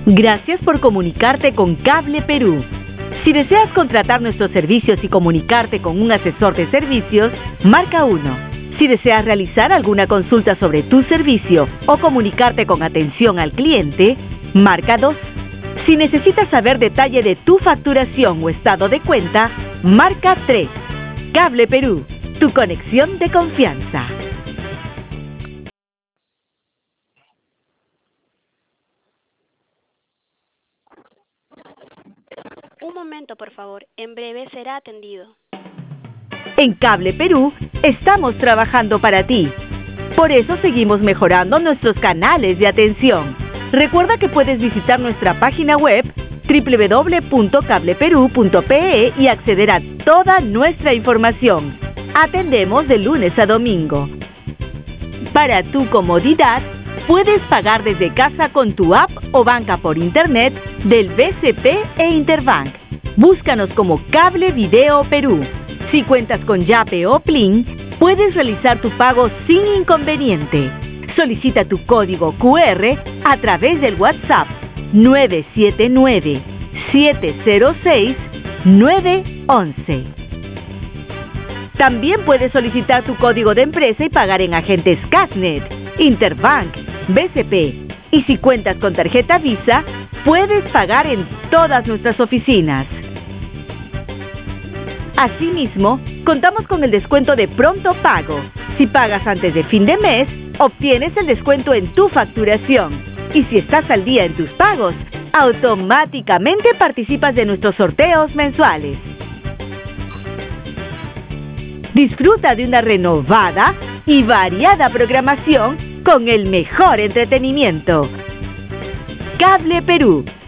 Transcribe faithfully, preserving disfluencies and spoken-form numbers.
Gracias por comunicarte con Cable Perú. Si deseas contratar nuestros servicios y comunicarte con un asesor de servicios, marca uno. Si deseas realizar alguna consulta sobre tu servicio o comunicarte con atención al cliente, marca dos. Si necesitas saber detalle de tu facturación o estado de cuenta, marca tres. Cable Perú, tu conexión de confianza. Un momento, por favor. En breve será atendido. En Cable Perú estamos trabajando para ti. Por eso seguimos mejorando nuestros canales de atención. Recuerda que puedes visitar nuestra página web doble u doble u doble u punto cable perú punto pe e y acceder a toda nuestra información. Atendemos de lunes a domingo. Para tu comodidad, puedes pagar desde casa con tu app o banca por internet del B C P e Interbank. Búscanos como Cable Video Perú. Si cuentas con Yape o Plin, puedes realizar tu pago sin inconveniente. Solicita tu código cu erre a través del WhatsApp nueve siete nueve, siete cero seis, nueve once. También puedes solicitar tu código de empresa y pagar en agentes Casnet, Interbank, B C P. Y si cuentas con tarjeta Visa, puedes pagar en todas nuestras oficinas. Asimismo, contamos con el descuento de pronto pago. Si pagas antes de fin de mes, obtienes el descuento en tu facturación. Y si estás al día en tus pagos, automáticamente participas de nuestros sorteos mensuales. Disfruta de una renovada y variada programación con el mejor entretenimiento. Cable Perú,